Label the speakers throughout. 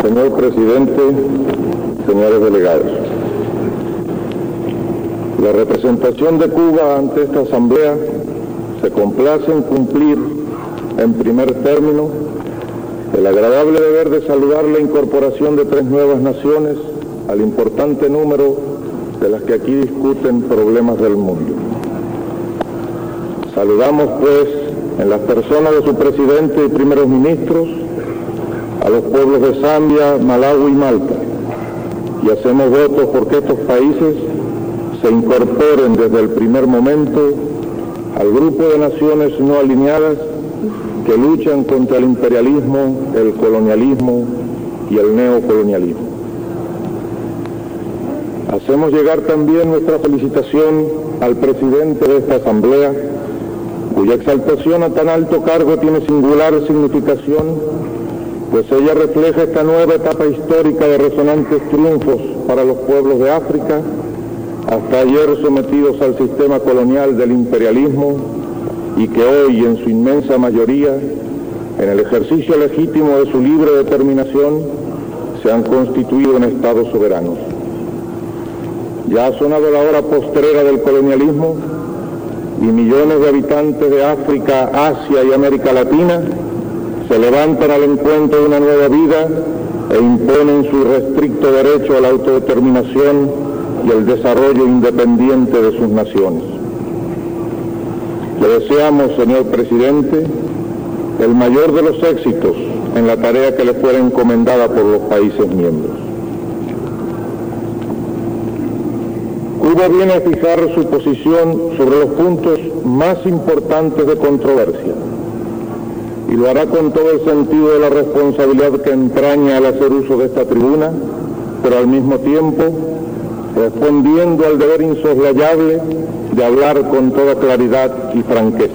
Speaker 1: Señor presidente, señores delegados, la representación de Cuba ante esta Asamblea se complace en cumplir, en primer término, el agradable deber de saludar la incorporación de 3 nuevas naciones al importante número de las que aquí discuten problemas del mundo. Saludamos, pues, en las personas de su presidente y primeros ministros, a los pueblos de Zambia, Malaui y Malta, y hacemos votos porque estos países se incorporen desde el primer momento al grupo de naciones no alineadas que luchan contra el imperialismo, el colonialismo y el neocolonialismo. Hacemos llegar también nuestra felicitación al presidente de esta Asamblea, cuya exaltación a tan alto cargo tiene singular significación, pues ella refleja esta nueva etapa histórica de resonantes triunfos para los pueblos de África, hasta ayer sometidos al sistema colonial del imperialismo, y que hoy, en su inmensa mayoría, en el ejercicio legítimo de su libre determinación, se han constituido en estados soberanos. Ya ha sonado la hora postrera del colonialismo, y millones de habitantes de África, Asia y América Latina se levantan al encuentro de una nueva vida e imponen su irrestricto derecho a la autodeterminación y el desarrollo independiente de sus naciones. Le deseamos, señor presidente, el mayor de los éxitos en la tarea que le fuera encomendada por los países miembros. Cuba viene a fijar su posición sobre los puntos más importantes de controversia, y lo hará con todo el sentido de la responsabilidad que entraña al hacer uso de esta tribuna, pero al mismo tiempo respondiendo al deber insoslayable de hablar con toda claridad y franqueza.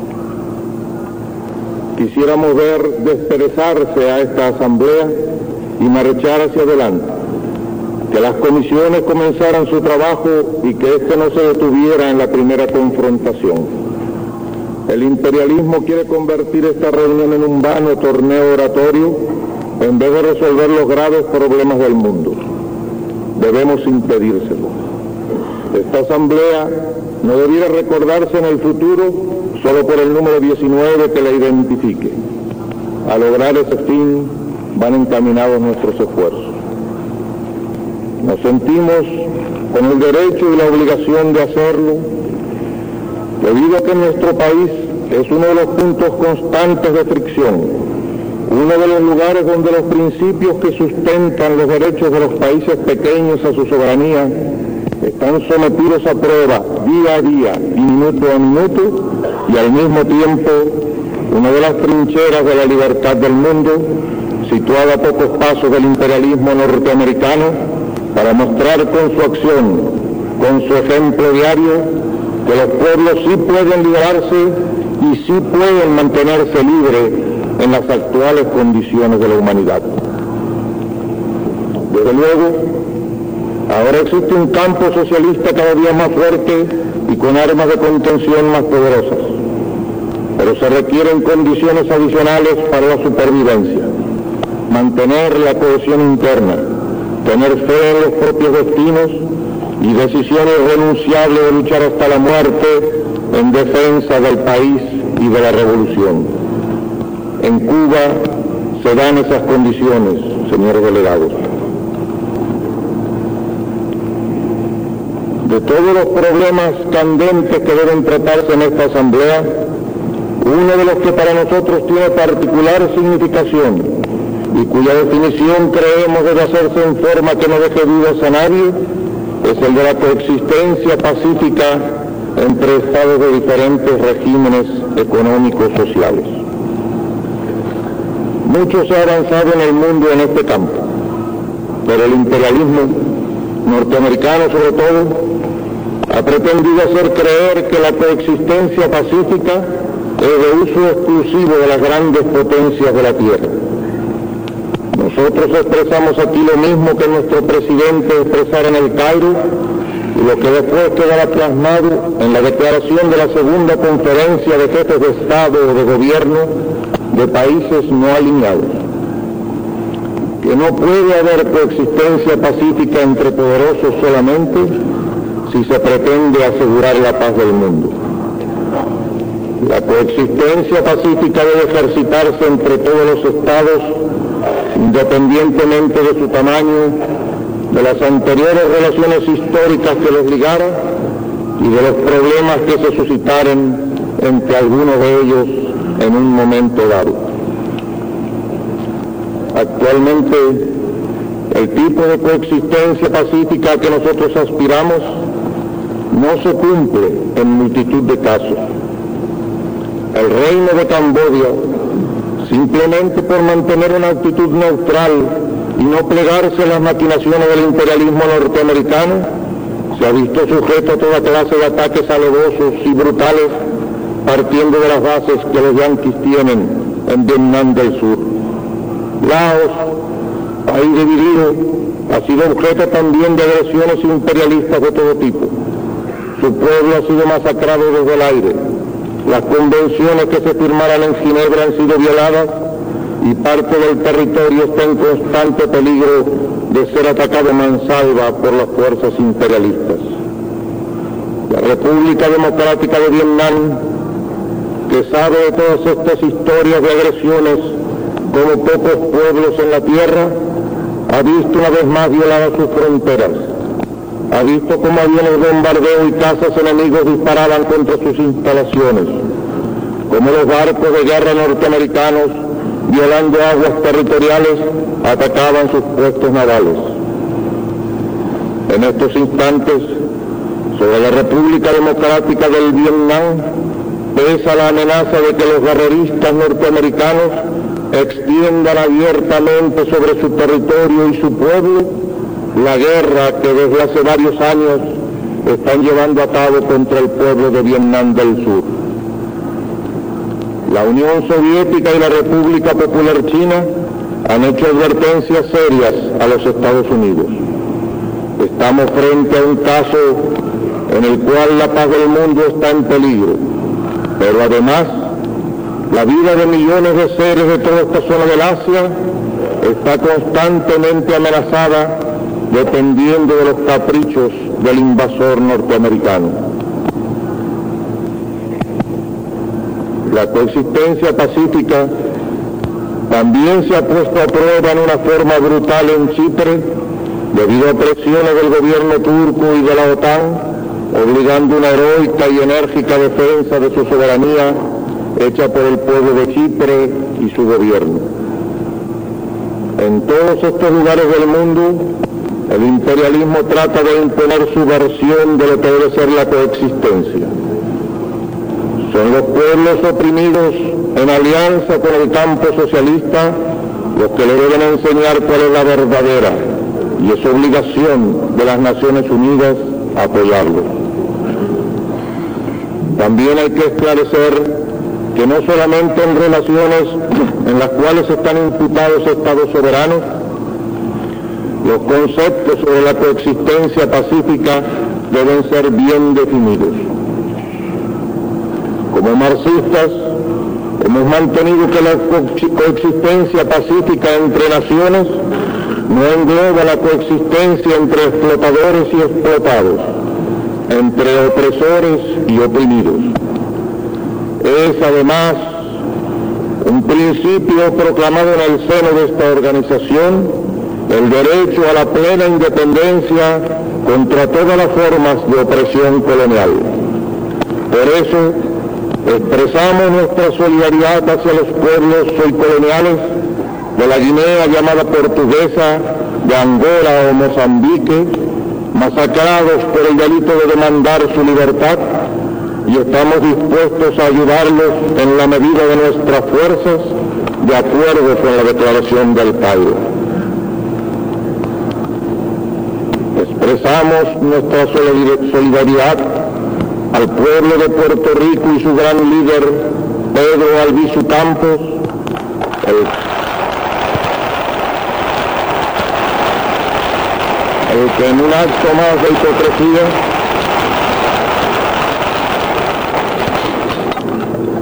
Speaker 1: Quisiéramos ver desperezarse a esta Asamblea y marchar hacia adelante, que las comisiones comenzaran su trabajo y que éste no se detuviera en la primera confrontación. El imperialismo quiere convertir esta reunión en un vano torneo oratorio en vez de resolver los graves problemas del mundo. Debemos impedírselo. Esta Asamblea no debiera recordarse en el futuro solo por el número 19 que la identifique. A lograr ese fin van encaminados nuestros esfuerzos. Nos sentimos con el derecho y la obligación de hacerlo, debido a que nuestro país es uno de los puntos constantes de fricción, uno de los lugares donde los principios que sustentan los derechos de los países pequeños a su soberanía están sometidos a prueba día a día y minuto a minuto, y al mismo tiempo una de las trincheras de la libertad del mundo, situada a pocos pasos del imperialismo norteamericano, para mostrar con su acción, con su ejemplo diario, que los pueblos sí pueden liberarse y sí pueden mantenerse libres en las actuales condiciones de la humanidad. Desde luego, ahora existe un campo socialista cada día más fuerte y con armas de contención más poderosas, pero se requieren condiciones adicionales para la supervivencia: mantener la cohesión interna, tener fe en los propios destinos y decisión irrenunciable de luchar hasta la muerte en defensa del país y de la revolución. En Cuba se dan esas condiciones, señores delegados. De todos los problemas candentes que deben tratarse en esta Asamblea, uno de los que para nosotros tiene particular significación y cuya definición creemos debe hacerse en forma que no deje dudas a nadie, es el de la coexistencia pacífica entre estados de diferentes regímenes económicos sociales. Mucho se ha avanzado en el mundo en este campo, pero el imperialismo norteamericano sobre todo ha pretendido hacer creer que la coexistencia pacífica es de uso exclusivo de las grandes potencias de la Tierra. Nosotros expresamos aquí lo mismo que nuestro presidente expresara en el Cairo y lo que después quedará plasmado en la declaración de la segunda conferencia de jefes de Estado o de Gobierno de países no alineados. que no puede haber coexistencia pacífica entre poderosos solamente si se pretende asegurar la paz del mundo. La coexistencia pacífica debe ejercitarse entre todos los estados, independientemente de su tamaño, de las anteriores relaciones históricas que los ligaran y de los problemas que se suscitaren entre algunos de ellos en un momento dado. Actualmente, el tipo de coexistencia pacífica a que nosotros aspiramos no se cumple en multitud de casos. El reino de Camboya, simplemente por mantener una actitud neutral y no plegarse a las maquinaciones del imperialismo norteamericano, se ha visto sujeto a toda clase de ataques alevosos y brutales, partiendo de las bases que los yanquis tienen en Vietnam del Sur. Laos, país dividido, ha sido objeto también de agresiones imperialistas de todo tipo. Su pueblo ha sido masacrado desde el aire. Las convenciones que se firmaran en Ginebra han sido violadas y parte del territorio está en constante peligro de ser atacado mansalva por las fuerzas imperialistas. La República Democrática de Vietnam, que sabe de todas estas historias de agresiones como pocos pueblos en la tierra, ha visto una vez más violadas sus fronteras. Ha visto cómo aviones de bombardeo y cazas enemigos disparaban contra sus instalaciones, cómo los barcos de guerra norteamericanos, violando aguas territoriales, atacaban sus puestos navales. En estos instantes, sobre la República Democrática del Vietnam, pesa la amenaza de que los guerreristas norteamericanos extiendan abiertamente sobre su territorio y su pueblo la guerra que desde hace varios años están llevando a cabo contra el pueblo de Vietnam del Sur. La Unión Soviética y la República Popular China han hecho advertencias serias a los Estados Unidos. Estamos frente a un caso en el cual la paz del mundo está en peligro, pero además la vida de millones de seres de toda esta zona del Asia está constantemente amenazada dependiendo de los caprichos del invasor norteamericano. La coexistencia pacífica también se ha puesto a prueba en una forma brutal en Chipre, debido a presiones del gobierno turco y de la OTAN, obligando una heroica y enérgica defensa de su soberanía hecha por el pueblo de Chipre y su gobierno. En todos estos lugares del mundo, el imperialismo trata de imponer su versión de lo que debe ser la coexistencia. Son los pueblos oprimidos en alianza con el campo socialista los que le deben enseñar cuál es la verdadera, y es obligación de las Naciones Unidas apoyarlos. También hay que esclarecer que no solamente en relaciones en las cuales están imputados estados soberanos, los conceptos sobre la coexistencia pacífica deben ser bien definidos. Como marxistas, hemos mantenido que la coexistencia pacífica entre naciones no engloba la coexistencia entre explotadores y explotados, entre opresores y oprimidos. Es además un principio proclamado en el seno de esta organización el derecho a la plena independencia contra todas las formas de opresión colonial. Por eso, expresamos nuestra solidaridad hacia los pueblos coloniales de la Guinea llamada Portuguesa, de Angola o Mozambique, masacrados por el delito de demandar su libertad, y estamos dispuestos a ayudarlos en la medida de nuestras fuerzas, de acuerdo con la Declaración del Cairo. Expresamos nuestra solidaridad al pueblo de Puerto Rico y su gran líder, Pedro Albizu Campos, el que en un acto más de hipocresía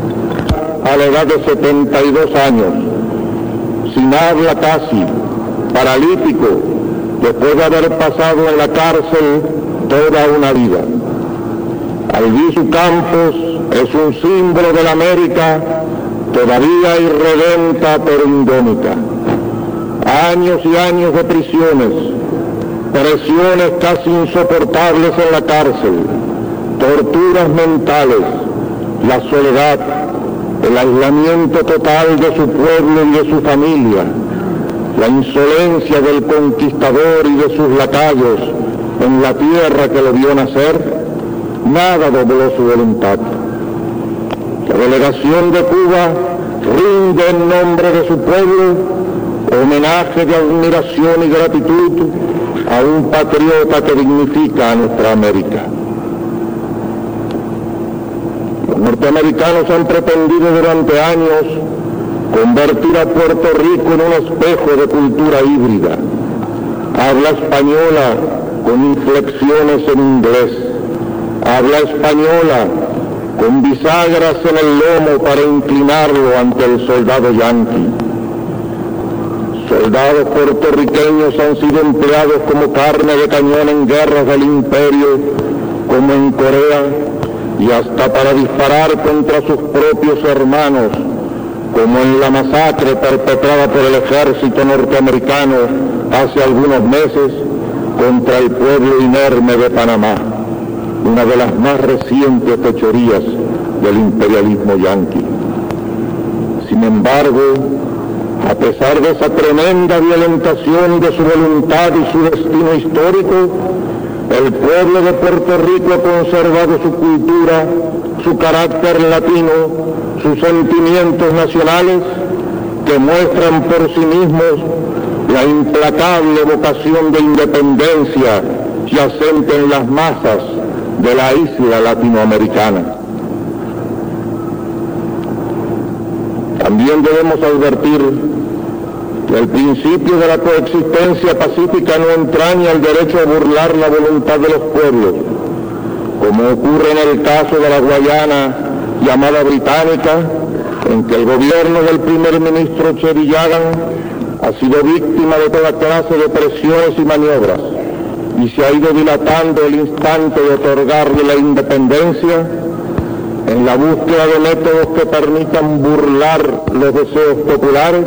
Speaker 1: a la edad de 72 años, sin habla casi, paralítico, después de haber pasado en la cárcel toda una vida. Albizu Campos es un símbolo de la América todavía irredenta pero indómita. Años y años de prisiones, presiones casi insoportables en la cárcel, torturas mentales, la soledad, el aislamiento total de su pueblo y de su familia, la insolencia del conquistador y de sus lacayos en la tierra que lo vio nacer, nada dobló su voluntad. La delegación de Cuba rinde en nombre de su pueblo homenaje de admiración y gratitud a un patriota que dignifica a nuestra América. Los norteamericanos han pretendido durante años convertir a Puerto Rico en un espejo de cultura híbrida. Habla española con inflexiones en inglés. Habla española con bisagras en el lomo para inclinarlo ante el soldado yanqui. Soldados puertorriqueños han sido empleados como carne de cañón en guerras del imperio, como en Corea, y hasta para disparar contra sus propios hermanos, como en la masacre perpetrada por el ejército norteamericano hace algunos meses contra el pueblo inerme de Panamá, una de las más recientes fechorías del imperialismo yanqui. Sin embargo, a pesar de esa tremenda violentación de su voluntad y su destino histórico, el pueblo de Puerto Rico ha conservado su cultura, su carácter latino, sus sentimientos nacionales, que muestran por sí mismos la implacable vocación de independencia yacente en las masas de la isla latinoamericana. También debemos advertir que el principio de la coexistencia pacífica no entraña el derecho a burlar la voluntad de los pueblos, como ocurre en el caso de la Guayana llamada británica, en que el gobierno del primer ministro Chevillagan ha sido víctima de toda clase de presiones y maniobras, y se ha ido dilatando el instante de otorgarle la independencia en la búsqueda de métodos que permitan burlar los deseos populares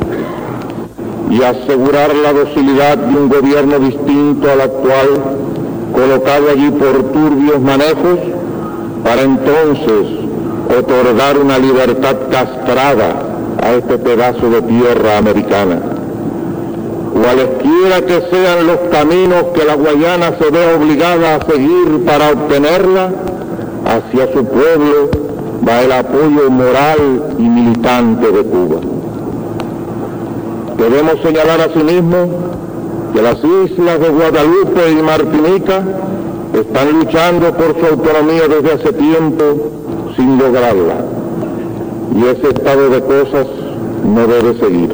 Speaker 1: y asegurar la docilidad de un gobierno distinto al actual, colocado allí por turbios manejos, para entonces otorgar una libertad castrada a este pedazo de tierra americana. Cualesquiera que sean los caminos que la Guayana se ve obligada a seguir para obtenerla, hacia su pueblo va el apoyo moral y militante de Cuba. Debemos señalar asimismo que las islas de Guadalupe y Martinica están luchando por su autonomía desde hace tiempo sin lograrla, y ese estado de cosas no debe seguir.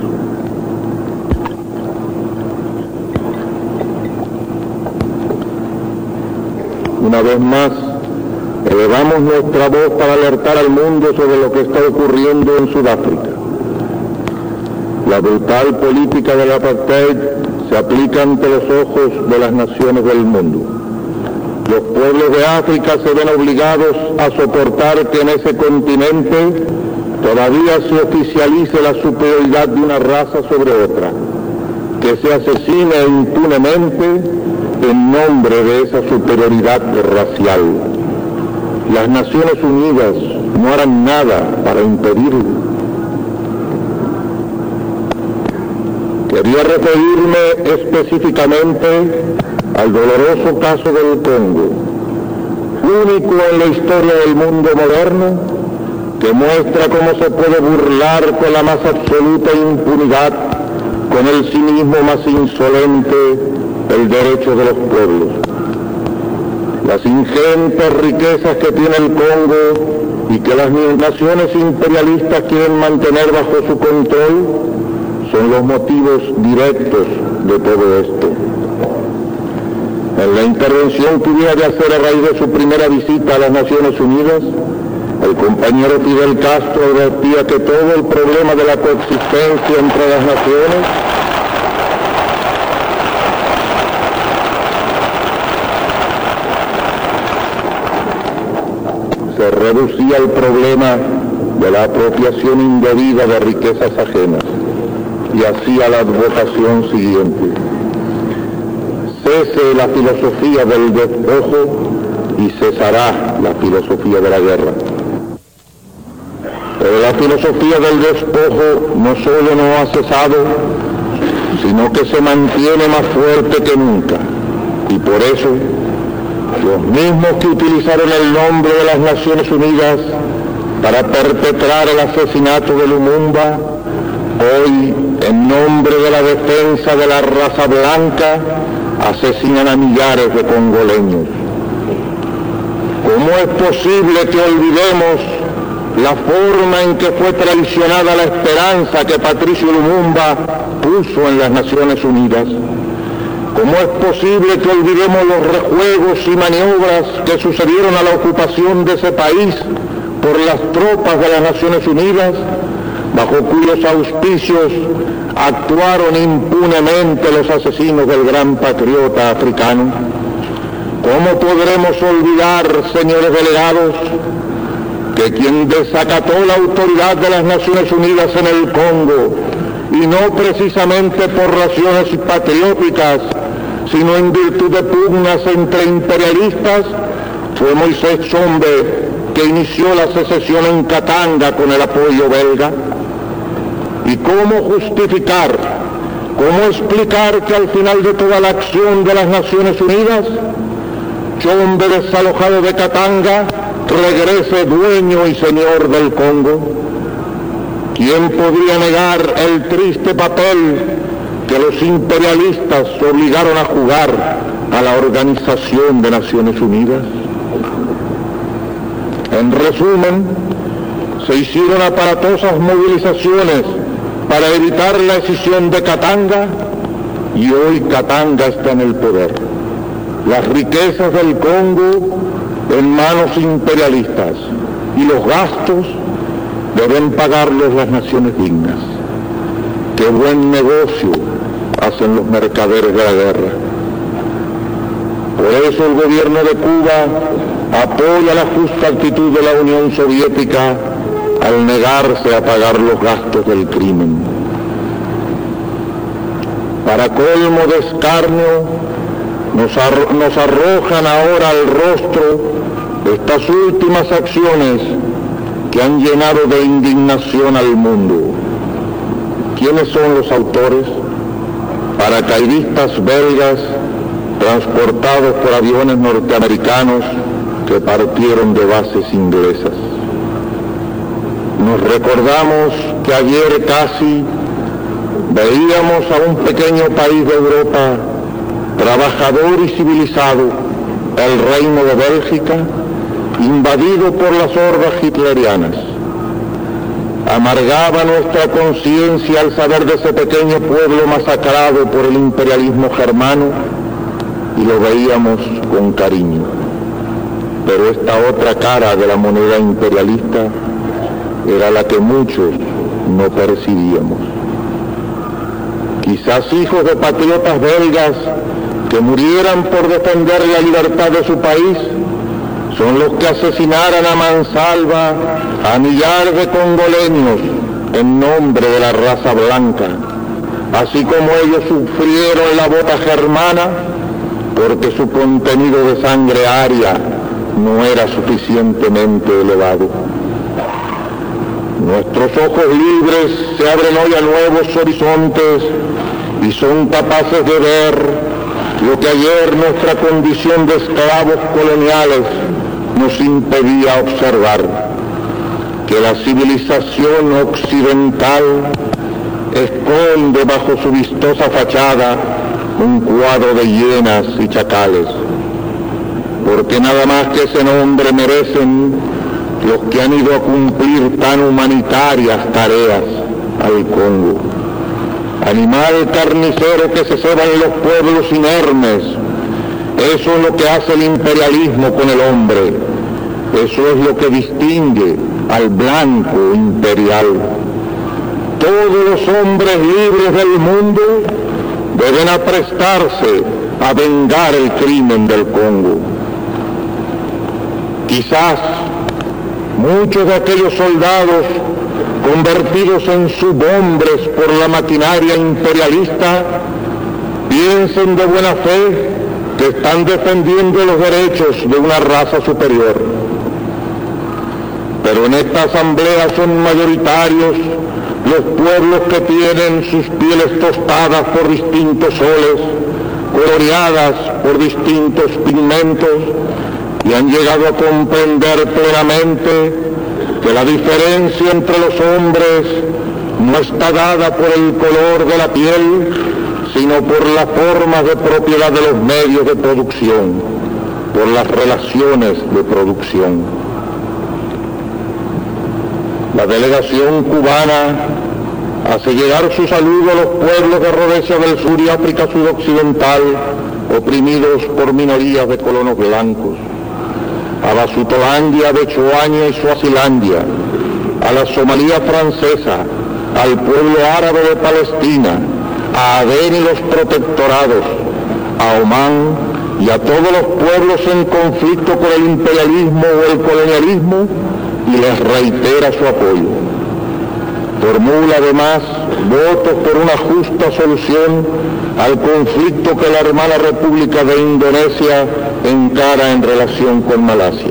Speaker 1: Una vez más, elevamos nuestra voz para alertar al mundo sobre lo que está ocurriendo en Sudáfrica. La brutal política del apartheid se aplica ante los ojos de las naciones del mundo. Los pueblos de África se ven obligados a soportar que en ese continente todavía se oficialice la superioridad de una raza sobre otra, que se asesine impunemente en nombre de esa superioridad racial. Las Naciones Unidas no harán nada para impedirlo. Quería referirme específicamente al doloroso caso del Congo, único en la historia del mundo moderno, que muestra cómo se puede burlar con la más absoluta impunidad, con el cinismo más insolente, el derecho de los pueblos. Las ingentes riquezas que tiene el Congo y que las naciones imperialistas quieren mantener bajo su control son los motivos directos de todo esto. En la intervención que hubiera de hacer a raíz de su primera visita a las Naciones Unidas, el compañero Fidel Castro advertía que todo el problema de la coexistencia entre las naciones se reducía el problema de la apropiación indebida de riquezas ajenas y hacía la advocación siguiente: cese la filosofía del despojo y cesará la filosofía de la guerra. Pero la filosofía del despojo no solo no ha cesado, sino que se mantiene más fuerte que nunca. Y por eso, los mismos que utilizaron el nombre de las Naciones Unidas para perpetrar el asesinato de Lumumba, hoy, en nombre de la defensa de la raza blanca, asesinan a millares de congoleños. ¿Cómo es posible que olvidemos la forma en que fue traicionada la esperanza que Patricio Lumumba puso en las Naciones Unidas? ¿Cómo es posible que olvidemos los rejuegos y maniobras que sucedieron a la ocupación de ese país por las tropas de las Naciones Unidas, bajo cuyos auspicios actuaron impunemente los asesinos del gran patriota africano? ¿Cómo podremos olvidar, señores delegados, que quien desacató la autoridad de las Naciones Unidas en el Congo, y no precisamente por razones patrióticas, sino en virtud de pugnas entre imperialistas, fue Moisés Chombe, que inició la secesión en Katanga con el apoyo belga? ¿Y cómo justificar, cómo explicar que al final de toda la acción de las Naciones Unidas, Chombe, desalojado de Katanga, regrese dueño y señor del Congo? ¿Quién podría negar el triste papel que los imperialistas obligaron a jugar a la Organización de Naciones Unidas? En resumen, se hicieron aparatosas movilizaciones para evitar la escisión de Katanga, y hoy Katanga está en el poder. Las riquezas del Congo en manos imperialistas, y los gastos deben pagarlos las naciones dignas. Qué buen negocio hacen los mercaderes de la guerra. Por eso el gobierno de Cuba apoya la justa actitud de la Unión Soviética al negarse a pagar los gastos del crimen. Para colmo de escarnio, nos arrojan ahora al rostro estas últimas acciones que han llenado de indignación al mundo. ¿Quiénes son los autores? Paracaidistas belgas transportados por aviones norteamericanos que partieron de bases inglesas. Nos recordamos que ayer casi veíamos a un pequeño país de Europa, trabajador y civilizado, el Reino de Bélgica, invadido por las hordas hitlerianas. Amargaba nuestra conciencia al saber de ese pequeño pueblo masacrado por el imperialismo germano, y lo veíamos con cariño. Pero esta otra cara de la moneda imperialista era la que muchos no percibíamos. Quizás hijos de patriotas belgas que murieran por defender la libertad de su país son los que asesinaran a mansalva a millares de congoleños en nombre de la raza blanca, así como ellos sufrieron la bota germana porque su contenido de sangre aria no era suficientemente elevado. Nuestros ojos libres se abren hoy a nuevos horizontes y son capaces de ver lo que ayer nuestra condición de esclavos coloniales nos impedía observar, que la civilización occidental esconde bajo su vistosa fachada un cuadro de hienas y chacales, porque nada más que ese nombre merecen los que han ido a cumplir tan humanitarias tareas al Congo. Animal carnicero que se ceba en los pueblos inermes, eso es lo que hace el imperialismo con el hombre, eso es lo que distingue al blanco imperial. Todos los hombres libres del mundo deben aprestarse a vengar el crimen del Congo. Quizás muchos de aquellos soldados convertidos en subhombres por la maquinaria imperialista piensen de buena fe que están defendiendo los derechos de una raza superior. Pero en esta asamblea son mayoritarios los pueblos que tienen sus pieles tostadas por distintos soles, coloreadas por distintos pigmentos, y han llegado a comprender plenamente que la diferencia entre los hombres no está dada por el color de la piel, sino por las formas de propiedad de los medios de producción, por las relaciones de producción. La delegación cubana hace llegar su saludo a los pueblos de Rhodesia del Sur y África Sudoccidental, oprimidos por minorías de colonos blancos, a Basutolandia, Bechuaña y Suazilandia, a la Somalía francesa, al pueblo árabe de Palestina, a Adén y los protectorados, a Omán y a todos los pueblos en conflicto por el imperialismo o el colonialismo, y les reitera su apoyo. Formula además votos por una justa solución al conflicto que la hermana República de Indonesia encara en relación con Malasia.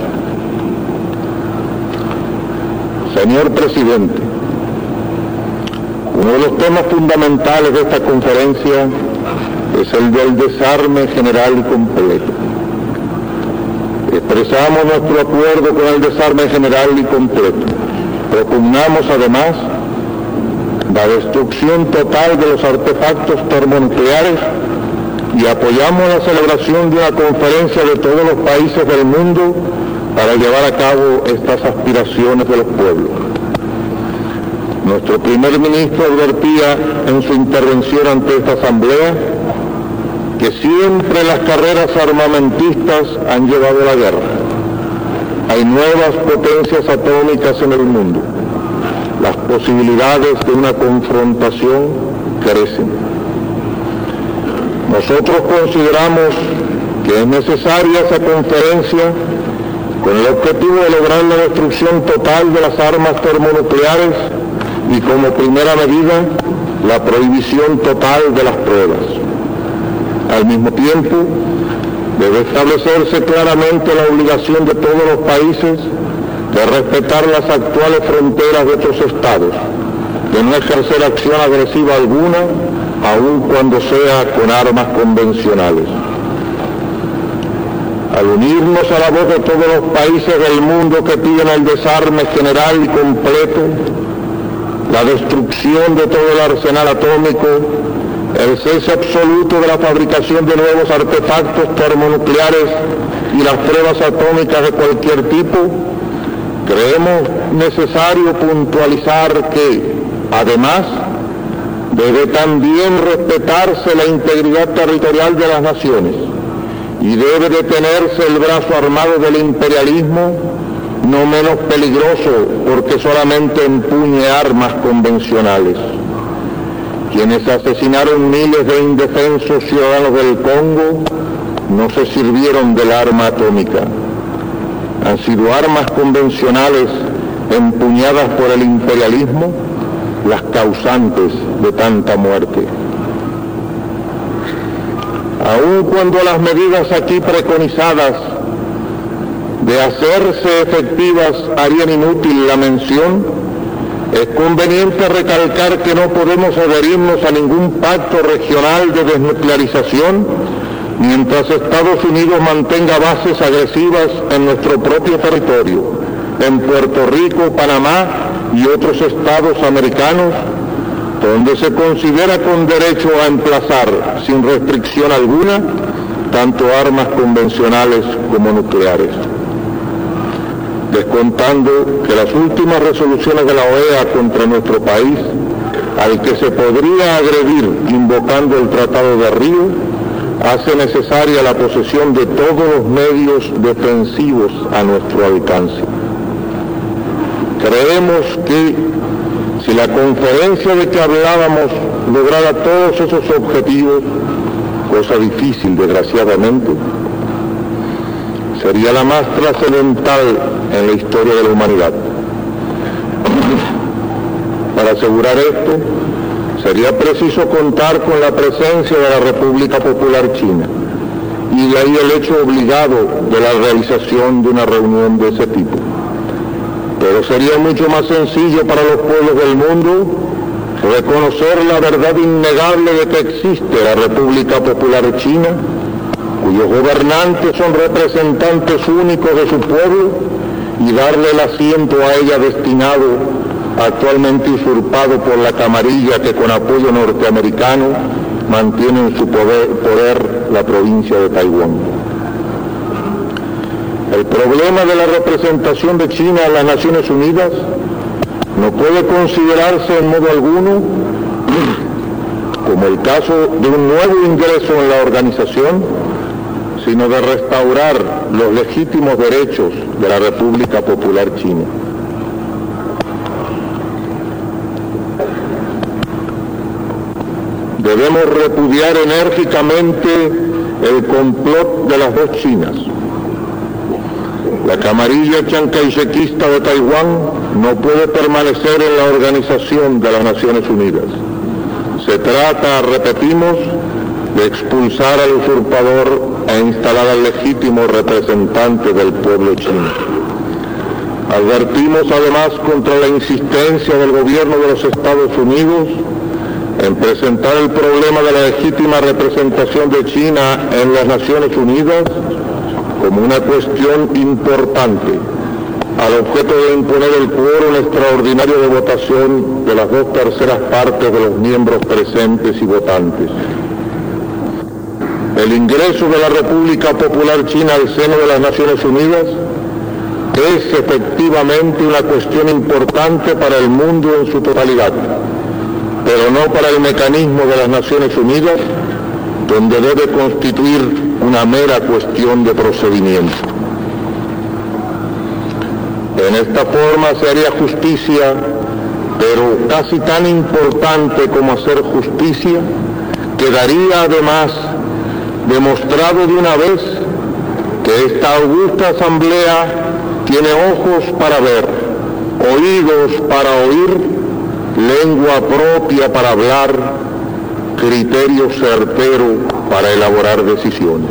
Speaker 1: Señor Presidente, uno de los temas fundamentales de esta conferencia es el del desarme general y completo. Expresamos nuestro acuerdo con el desarme general y completo. Propugnamos además la destrucción total de los artefactos termonucleares y apoyamos la celebración de una conferencia de todos los países del mundo para llevar a cabo estas aspiraciones de los pueblos. Nuestro primer ministro advertía en su intervención ante esta asamblea que siempre las carreras armamentistas han llevado a la guerra. Hay nuevas potencias atómicas en el mundo. Las posibilidades de una confrontación crecen. Nosotros consideramos que es necesaria esa conferencia con el objetivo de lograr la destrucción total de las armas termonucleares y como primera medida la prohibición total de las pruebas. Al mismo tiempo, debe establecerse claramente la obligación de todos los países de respetar las actuales fronteras de otros estados, de no ejercer acción agresiva alguna, aun cuando sea con armas convencionales. Al unirnos a la voz de todos los países del mundo que piden el desarme general y completo, la destrucción de todo el arsenal atómico, el cese absoluto de la fabricación de nuevos artefactos termonucleares y las pruebas atómicas de cualquier tipo, creemos necesario puntualizar que, además, debe también respetarse la integridad territorial de las naciones y debe detenerse el brazo armado del imperialismo, no menos peligroso porque solamente empuñe armas convencionales. Quienes asesinaron miles de indefensos ciudadanos del Congo no se sirvieron del arma atómica. Han sido armas convencionales empuñadas por el imperialismo las causantes de tanta muerte. Aun cuando las medidas aquí preconizadas de hacerse efectivas harían inútil la mención, es conveniente recalcar que no podemos adherirnos a ningún pacto regional de desnuclearización mientras Estados Unidos mantenga bases agresivas en nuestro propio territorio, en Puerto Rico, Panamá y otros estados americanos, donde se considera con derecho a emplazar, sin restricción alguna, tanto armas convencionales como nucleares. Descontando que las últimas resoluciones de la OEA contra nuestro país, al que se podría agredir invocando el Tratado de Río, hace necesaria la posesión de todos los medios defensivos a nuestro alcance. Creemos que si la conferencia de que hablábamos lograra todos esos objetivos, cosa difícil desgraciadamente, sería la más trascendental en la historia de la humanidad. Para asegurar esto, sería preciso contar con la presencia de la República Popular China, y de ahí el hecho obligado de la realización de una reunión de ese tipo. Pero sería mucho más sencillo para los pueblos del mundo reconocer la verdad innegable de que existe la República Popular China, cuyos gobernantes son representantes únicos de su pueblo, y darle el asiento a ella destinado, actualmente usurpado por la camarilla que con apoyo norteamericano mantiene en su poder la provincia de Taiwán. El problema de la representación de China en las Naciones Unidas no puede considerarse en modo alguno como el caso de un nuevo ingreso en la organización, sino de restaurar los legítimos derechos de la República Popular China. Debemos repudiar enérgicamente el complot de las dos Chinas. La camarilla chiangkai-shekista de Taiwán no puede permanecer en la Organización de las Naciones Unidas. Se trata, repetimos, de expulsar al usurpador e instalar al legítimo representante del pueblo chino. Advertimos además contra la insistencia del gobierno de los Estados Unidos en presentar el problema de la legítima representación de China en las Naciones Unidas como una cuestión importante, al objeto de imponer el quórum extraordinario de votación de las 2/3 partes de los miembros presentes y votantes. El ingreso de la República Popular China al seno de las Naciones Unidas es efectivamente una cuestión importante para el mundo en su totalidad, pero no para el mecanismo de las Naciones Unidas, donde debe constituir una mera cuestión de procedimiento. En esta forma se haría justicia, pero casi tan importante como hacer justicia, quedaría además demostrado de una vez que esta augusta asamblea tiene ojos para ver, oídos para oír, lengua propia para hablar, criterio certero para elaborar decisiones.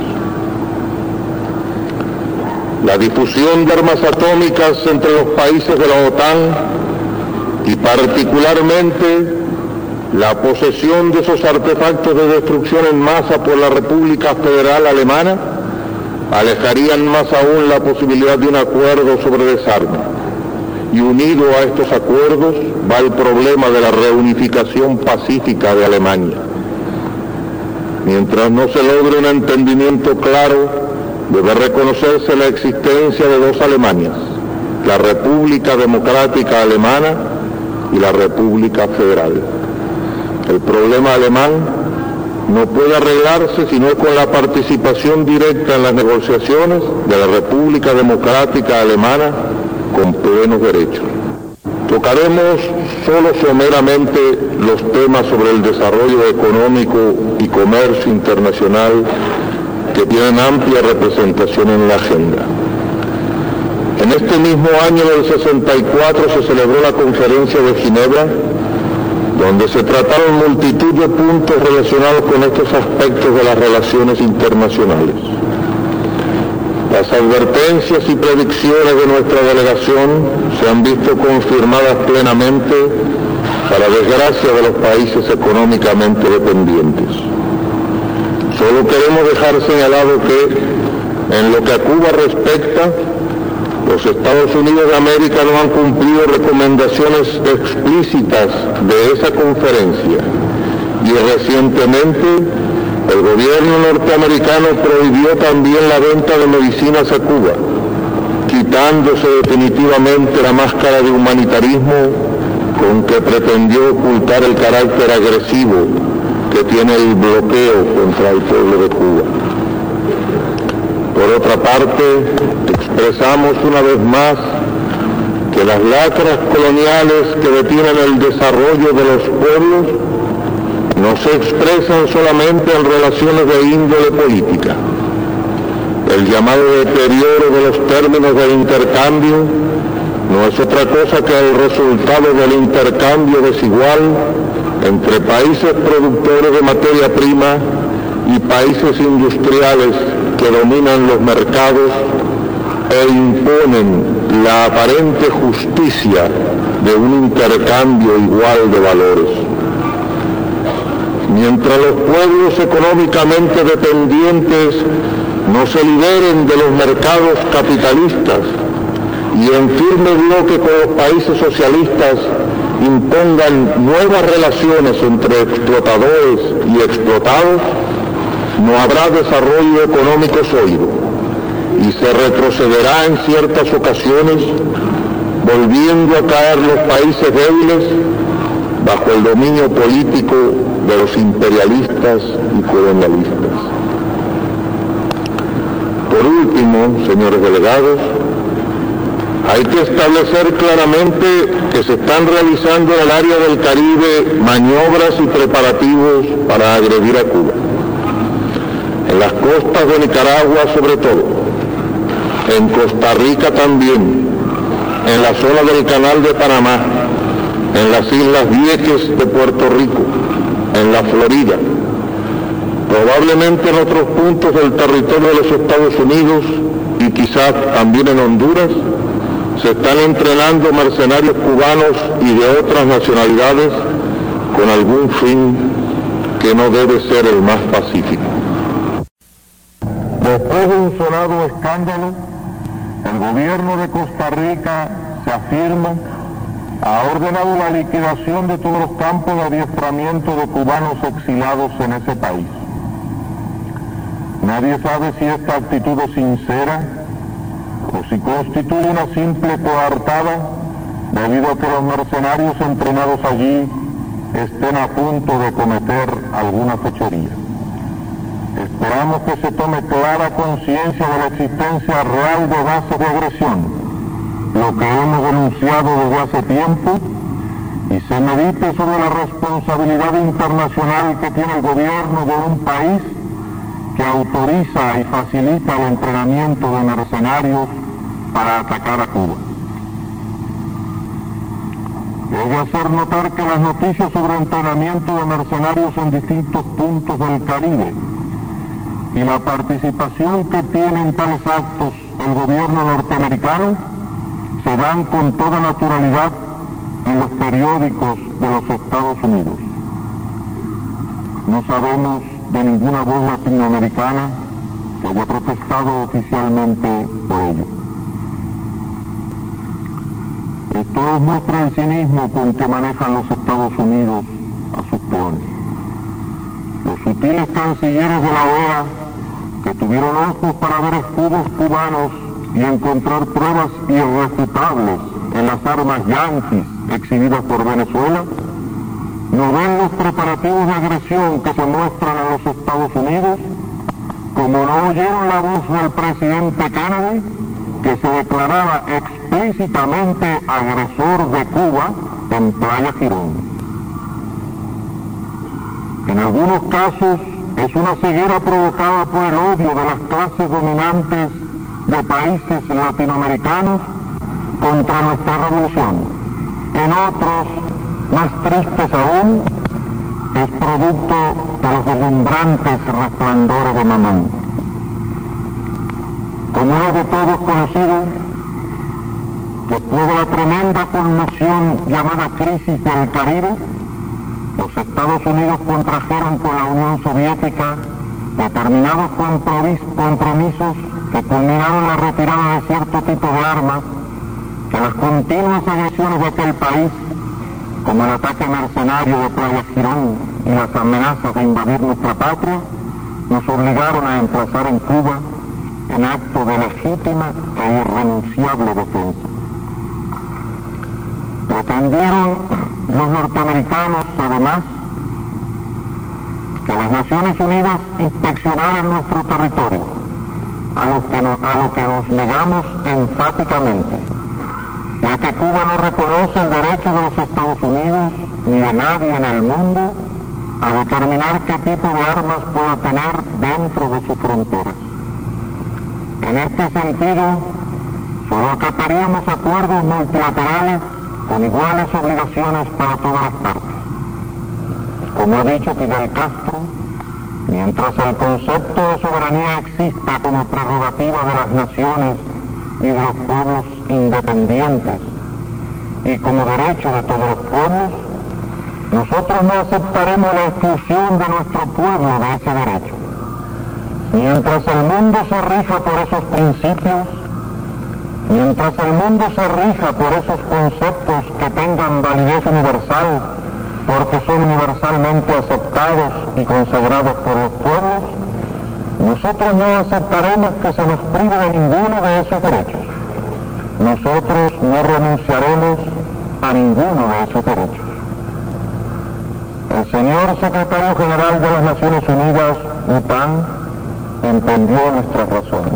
Speaker 1: La difusión de armas atómicas entre los países de la OTAN y particularmente la posesión de esos artefactos de destrucción en masa por la República Federal Alemana alejarían más aún la posibilidad de un acuerdo sobre desarme. Y unido a estos acuerdos va el problema de la reunificación pacífica de Alemania. Mientras no se logre un entendimiento claro, debe reconocerse la existencia de dos Alemanias, la República Democrática Alemana y la República Federal. El problema alemán no puede arreglarse sino con la participación directa en las negociaciones de la República Democrática Alemana con plenos derechos. Tocaremos solo someramente los temas sobre el desarrollo económico y comercio internacional que tienen amplia representación en la agenda. En este mismo año del 64 se celebró la Conferencia de Ginebra, donde se trataron multitud de puntos relacionados con estos aspectos de las relaciones internacionales. Las advertencias y predicciones de nuestra delegación se han visto confirmadas plenamente, para desgracia de los países económicamente dependientes. Solo queremos dejar señalado que, en lo que a Cuba respecta, los Estados Unidos de América no han cumplido recomendaciones explícitas de esa conferencia, y recientemente el gobierno norteamericano prohibió también la venta de medicinas a Cuba, quitándose definitivamente la máscara de humanitarismo con que pretendió ocultar el carácter agresivo que tiene el bloqueo contra el pueblo de Cuba. Por otra parte, expresamos una vez más que las lacras coloniales que detienen el desarrollo de los pueblos no se expresan solamente en relaciones de índole política. El llamado deterioro de los términos de intercambio no es otra cosa que el resultado del intercambio desigual entre países productores de materia prima y países industriales que dominan los mercados e imponen la aparente justicia de un intercambio igual de valores. Mientras los pueblos económicamente dependientes no se liberen de los mercados capitalistas y en firme bloque con los países socialistas impongan nuevas relaciones entre explotadores y explotados, no habrá desarrollo económico sólido y se retrocederá en ciertas ocasiones, volviendo a caer los países débiles bajo el dominio político de los imperialistas y colonialistas. Por último, señores delegados, hay que establecer claramente que se están realizando en el área del Caribe maniobras y preparativos para agredir a Cuba. En las costas de Nicaragua sobre todo, en Costa Rica también, en la zona del Canal de Panamá, en las Islas Vieques de Puerto Rico, en la Florida, probablemente en otros puntos del territorio de los Estados Unidos y quizás también en Honduras, se están entrenando mercenarios cubanos y de otras nacionalidades con algún fin que no debe ser el más pacífico. Después de un sonado escándalo, el gobierno de Costa Rica, se afirma, ha ordenado la liquidación de todos los campos de adiestramiento de cubanos exilados en ese país. Nadie sabe si esta actitud es sincera o si constituye una simple coartada debido a que los mercenarios entrenados allí estén a punto de cometer alguna fechoría. Esperamos que se tome clara conciencia de la existencia real de bases de agresión, lo que hemos denunciado desde hace tiempo, y se medite sobre la responsabilidad internacional que tiene el gobierno de un país que autoriza y facilita el entrenamiento de mercenarios para atacar a Cuba. Debe hacer notar que las noticias sobre entrenamiento de mercenarios en distintos puntos del Caribe y la participación que tiene en tales actos el gobierno norteamericano se dan con toda naturalidad en los periódicos de los Estados Unidos. No sabemos de ninguna voz latinoamericana que haya protestado oficialmente por ello. Esto muestra el cinismo con que manejan los Estados Unidos a sus peones. Los sutiles cancilleres de la OEA, que tuvieron ojos para ver escudos cubanos y encontrar pruebas irrefutables en las armas yanquis exhibidas por Venezuela, no ven los preparativos de agresión que se muestran en los Estados Unidos, como no oyeron la voz del presidente Kennedy, que se declaraba explícitamente agresor de Cuba en Playa Girón. En algunos casos es una ceguera provocada por el odio de las clases dominantes de países latinoamericanos contra nuestra revolución. En otros, más tristes aún, es producto de los deslumbrantes resplandores de Mamán. Como es de todos conocido, después de la tremenda conmoción llamada crisis del Caribe, los Estados Unidos contrajeron con la Unión Soviética determinados compromisos que culminaron en la retirada de cierto tipo de armas que las continuas agresiones de aquel país, como el ataque mercenario de Playa Girón y las amenazas de invadir nuestra patria, nos obligaron a emplazar en Cuba en acto de legítima e irrenunciable defensa. Pretendieron los norteamericanos, además, que las Naciones Unidas inspeccionaran nuestro territorio, a lo que nos negamos enfáticamente, ya que Cuba no reconoce el derecho de los Estados Unidos ni de nadie en el mundo a determinar qué tipo de armas pueda tener dentro de sus fronteras.
Speaker 2: En este sentido, solo acataríamos acuerdos multilaterales con iguales obligaciones para todas las partes. Como ha dicho Fidel Castro, mientras el concepto de soberanía exista como prerrogativa de las naciones y de los pueblos independientes y como derecho de todos los pueblos, nosotros no aceptaremos la exclusión de nuestro pueblo de ese derecho. Mientras el mundo se rija por esos principios, mientras el mundo se rija por esos conceptos que tengan validez universal, porque son universalmente aceptados y consagrados por los pueblos, nosotros no aceptaremos que se nos prive de ninguno de esos derechos. Nosotros no renunciaremos a ninguno de esos derechos. El señor Secretario General de las Naciones Unidas, U Thant, entendió nuestras razones.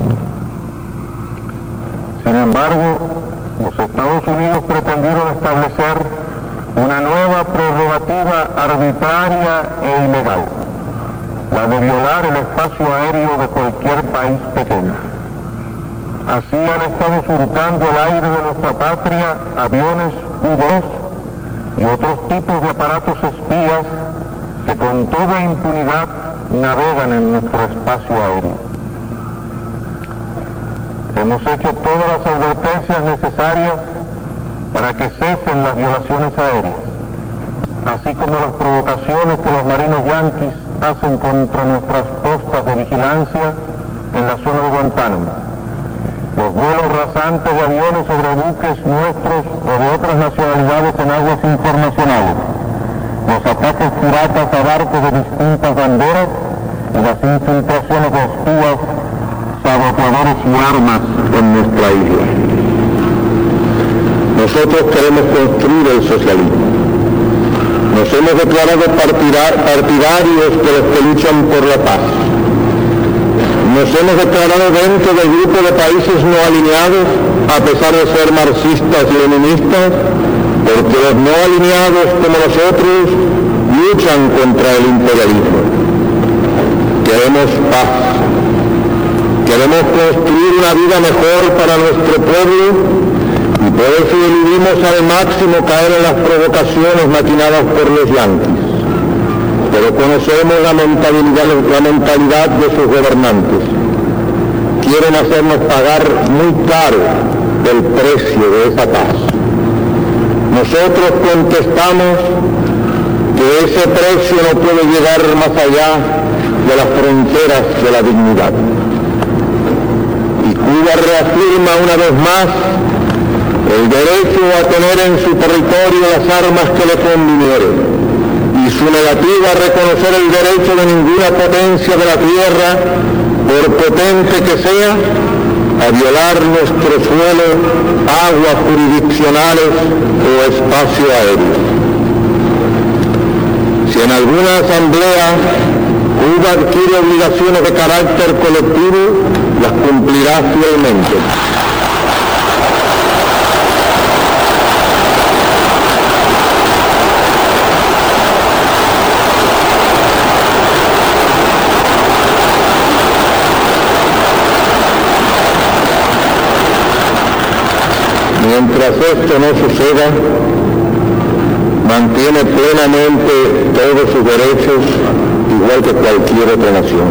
Speaker 2: Sin embargo, los Estados Unidos pretendieron establecer una nueva prerrogativa arbitraria e ilegal, la de violar el espacio aéreo de cualquier país pequeño. Así han estado surcando el aire de nuestra patria aviones U-2 y otros tipos de aparatos espías que con toda impunidad navegan en nuestro espacio aéreo. Hemos hecho todas las advertencias necesarias para que cesen las violaciones aéreas, así como las provocaciones que los marinos yanquis hacen contra nuestras postas de vigilancia en la zona de Guantánamo, los vuelos rasantes de aviones sobre buques nuestros o de otras nacionalidades en aguas informacionales, los ataques piratas a barcos de distintas banderas y las infiltraciones de espías, saboteadores y armas en nuestra isla. Nosotros queremos construir el socialismo. Nos hemos declarado partidarios de los que luchan por la paz. Nos hemos declarado dentro del grupo de países no alineados, a pesar de ser marxistas y leninistas, porque los no alineados como nosotros luchan contra el imperialismo. Queremos paz. Queremos construir una vida mejor para nuestro pueblo y por eso eludimos al máximo caer en las provocaciones maquinadas por los yanquis. Pero conocemos la mentalidad de sus gobernantes. Quieren hacernos pagar muy caro el precio de esa paz. Nosotros contestamos que ese precio no puede llegar más allá de las fronteras de la dignidad. Y Cuba reafirma una vez más el derecho a tener en su territorio las armas que le convinieren y su negativa a reconocer el derecho de ninguna potencia de la tierra, por potente que sea, a violar nuestro suelo, aguas jurisdiccionales o espacio aéreo. Si en alguna asamblea Cuba adquiere obligaciones de carácter colectivo, las cumplirá fielmente. Mientras esto no suceda, mantiene plenamente todos sus derechos, igual que cualquier otra nación.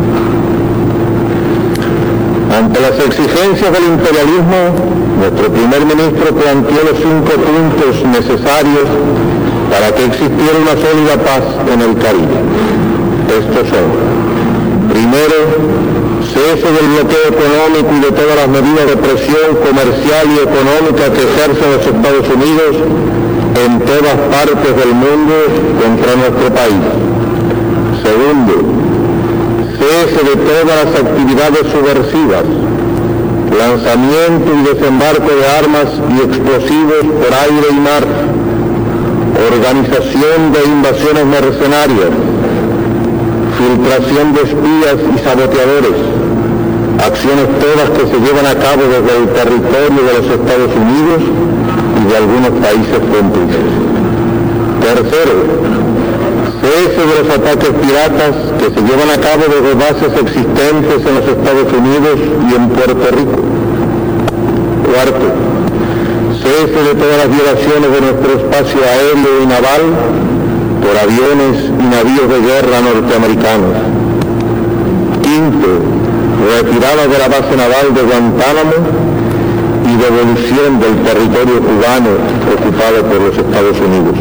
Speaker 2: Ante las exigencias del imperialismo, nuestro primer ministro planteó los 5 puntos necesarios para que existiera una sólida paz en el Caribe. Estos son: primero, cese del bloqueo económico y de todas las medidas de presión comercial y económica que ejercen los Estados Unidos en todas partes del mundo contra nuestro país. Segundo, cese de todas las actividades subversivas, lanzamiento y desembarco de armas y explosivos por aire y mar, organización de invasiones mercenarias, filtración de espías y saboteadores, acciones todas que se llevan a cabo desde el territorio de los Estados Unidos y de algunos países cómplices. Tercero, cese cese de los ataques piratas que se llevan a cabo desde bases existentes en los Estados Unidos y en Puerto Rico. Cuarto, cese de todas las violaciones de nuestro espacio aéreo y naval por aviones y navíos de guerra norteamericanos. Quinto, retirada de la base naval de Guantánamo y devolución del territorio cubano ocupado por los Estados Unidos.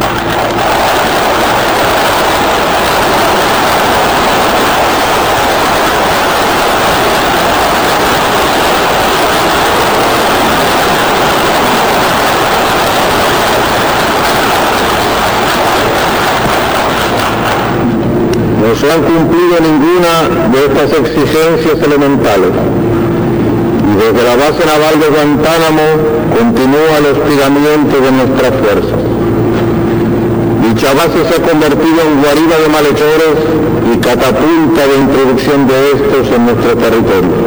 Speaker 2: No se han cumplido ninguna de estas exigencias elementales y desde la base naval de Guantánamo continúa el hostigamiento de nuestras fuerzas. Dicha base se ha convertido en guarida de malhechores y catapulta de introducción de estos en nuestro territorio.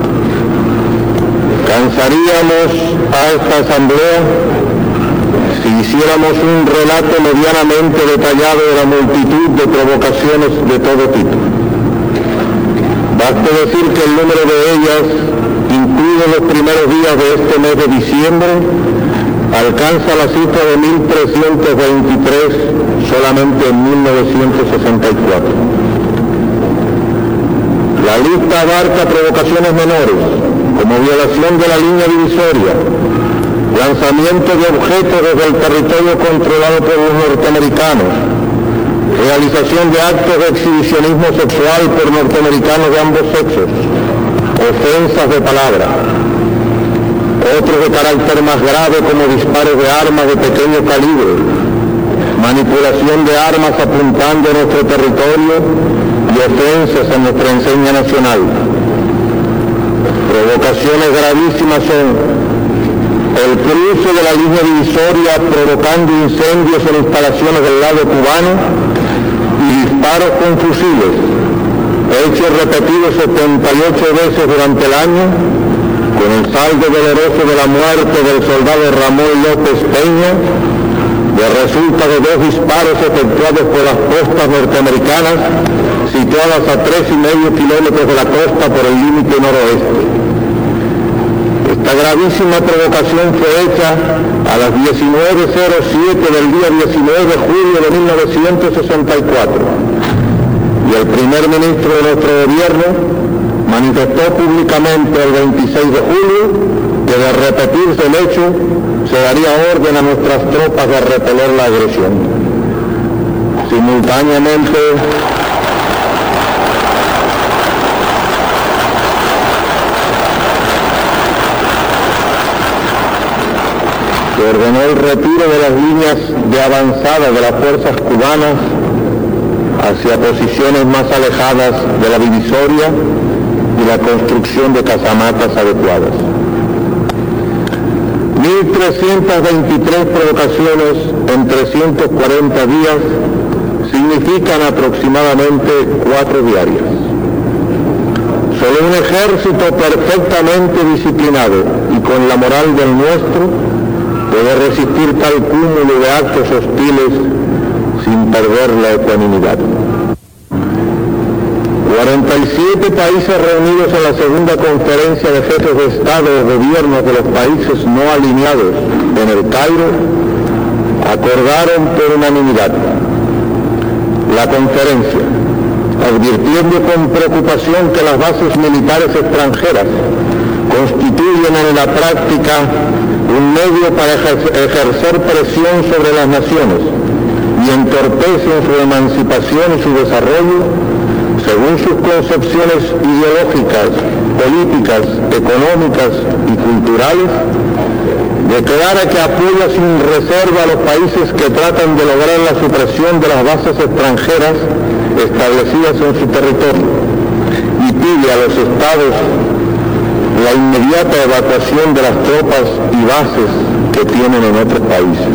Speaker 2: Cansaríamos a esta asamblea si hiciéramos un relato medianamente detallado de la multitud de provocaciones de todo tipo. Basta decir que el número de ellas, incluidos los primeros días de este mes de diciembre, alcanza la cifra de 1.323 solamente en 1964. La lista abarca provocaciones menores, como violación de la línea divisoria, lanzamiento de objetos desde el territorio controlado por los norteamericanos, realización de actos de exhibicionismo sexual por norteamericanos de ambos sexos, ofensas de palabra, otros de carácter más grave como disparos de armas de pequeño calibre, manipulación de armas apuntando a nuestro territorio y ofensas a nuestra enseña nacional. Provocaciones gravísimas son el cruce de la línea divisoria provocando incendios en instalaciones del lado cubano y disparos con fusiles, hechos repetidos 78 veces durante el año, con el saldo doloroso de la muerte del soldado Ramón López Peña, de resulta de 2 disparos efectuados por las costas norteamericanas, situadas a 3,5 kilómetros de la costa por el límite noroeste. Esta gravísima provocación fue hecha a las 19:07 del día 19 de julio de 1964 y el primer ministro de nuestro gobierno manifestó públicamente el 26 de julio que de repetirse el hecho se daría orden a nuestras tropas de repeler la agresión. Simultáneamente, se ordenó el retiro de las líneas de avanzada de las fuerzas cubanas hacia posiciones más alejadas de la divisoria y la construcción de casamatas adecuadas. 1.323 provocaciones en 340 días significan aproximadamente 4 diarias. Solo un ejército perfectamente disciplinado y con la moral del nuestro puede resistir tal cúmulo de actos hostiles sin perder la ecuanimidad. 47 países reunidos en la segunda conferencia de jefes de Estado o gobiernos de los países no alineados en el Cairo acordaron por unanimidad. La conferencia, advirtiendo con preocupación que las bases militares extranjeras constituyen en la práctica un medio para ejercer presión sobre las naciones y entorpecen su emancipación y su desarrollo, según sus concepciones ideológicas, políticas, económicas y culturales, declara que apoya sin reserva a los países que tratan de lograr la supresión de las bases extranjeras establecidas en su territorio y pide a los estados la inmediata evacuación de las tropas y bases que tienen en otros países.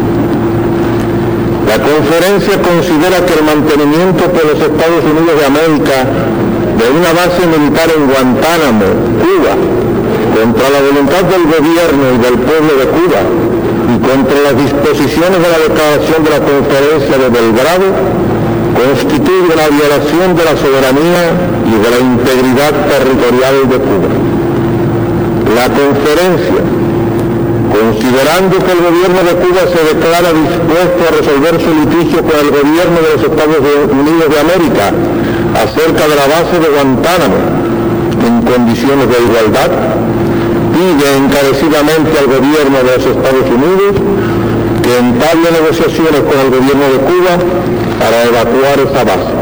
Speaker 2: La conferencia considera que el mantenimiento por los Estados Unidos de América de una base militar en Guantánamo, Cuba, contra la voluntad del gobierno y del pueblo de Cuba y contra las disposiciones de la declaración de la conferencia de Belgrado, constituye una violación de la soberanía y de la integridad territorial de Cuba. La conferencia, considerando que el gobierno de Cuba se declara dispuesto a resolver su litigio con el gobierno de los Estados Unidos de América acerca de la base de Guantánamo en condiciones de igualdad, pide encarecidamente al gobierno de los Estados Unidos que entable negociaciones con el gobierno de Cuba para evacuar esa base.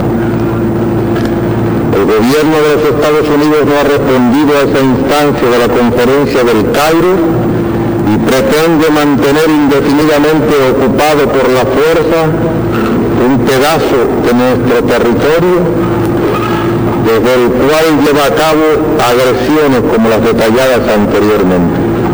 Speaker 2: El gobierno de los Estados Unidos no ha respondido a esa instancia de la conferencia del Cairo y pretende mantener indefinidamente ocupado por la fuerza un pedazo de nuestro territorio desde el cual lleva a cabo agresiones como las detalladas anteriormente.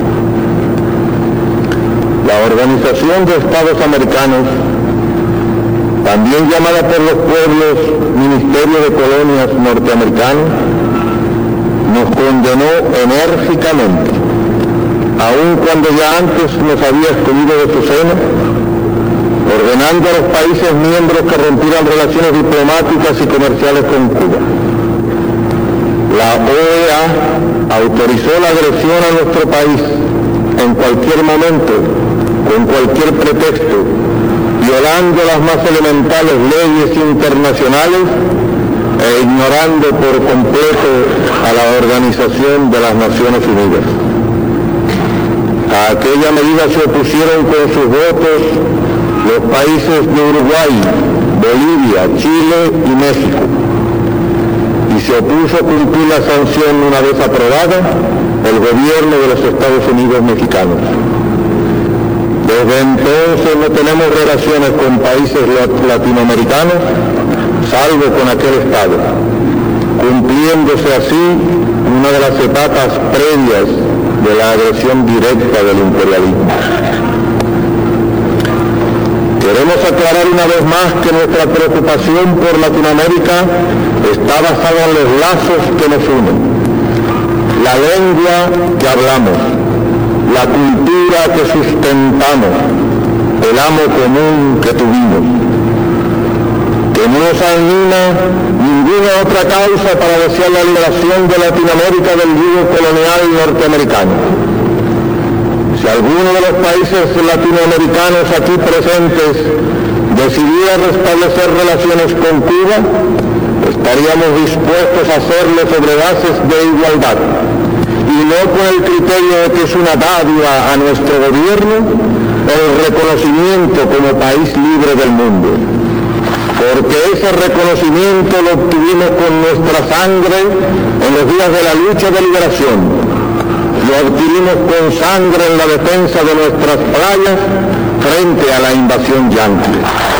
Speaker 2: La Organización de Estados Americanos, también llamada por los pueblos Ministerio de Colonias norteamericano, nos condenó enérgicamente, aun cuando ya antes nos había excluido de su seno, ordenando a los países miembros que rompieran relaciones diplomáticas y comerciales con Cuba. La OEA autorizó la agresión a nuestro país en cualquier momento, con cualquier pretexto, violando las más elementales leyes internacionales e ignorando por completo a la Organización de las Naciones Unidas. A aquella medida se opusieron con sus votos los países de Uruguay, Bolivia, Chile y México. Y se opuso a cumplir la sanción una vez aprobada el gobierno de los Estados Unidos mexicanos. Desde entonces no tenemos relaciones con países latinoamericanos, salvo con aquel Estado, cumpliéndose así una de las etapas previas de la agresión directa del imperialismo. Queremos aclarar una vez más que nuestra preocupación por Latinoamérica está basada en los lazos que nos unen, la lengua que hablamos, la cultura que sustentamos, el amo común que tuvimos. Que no nos anima ninguna otra causa para desear la liberación de Latinoamérica del yugo colonial norteamericano. Si alguno de los países latinoamericanos aquí presentes decidiera restablecer relaciones con Cuba, estaríamos dispuestos a hacerlo sobre bases de igualdad y no con el criterio de que es una dádiva a nuestro gobierno el reconocimiento como país libre del mundo. Porque ese reconocimiento lo obtuvimos con nuestra sangre en los días de la lucha de liberación. Lo adquirimos con sangre en la defensa de nuestras playas frente a la invasión yanqui.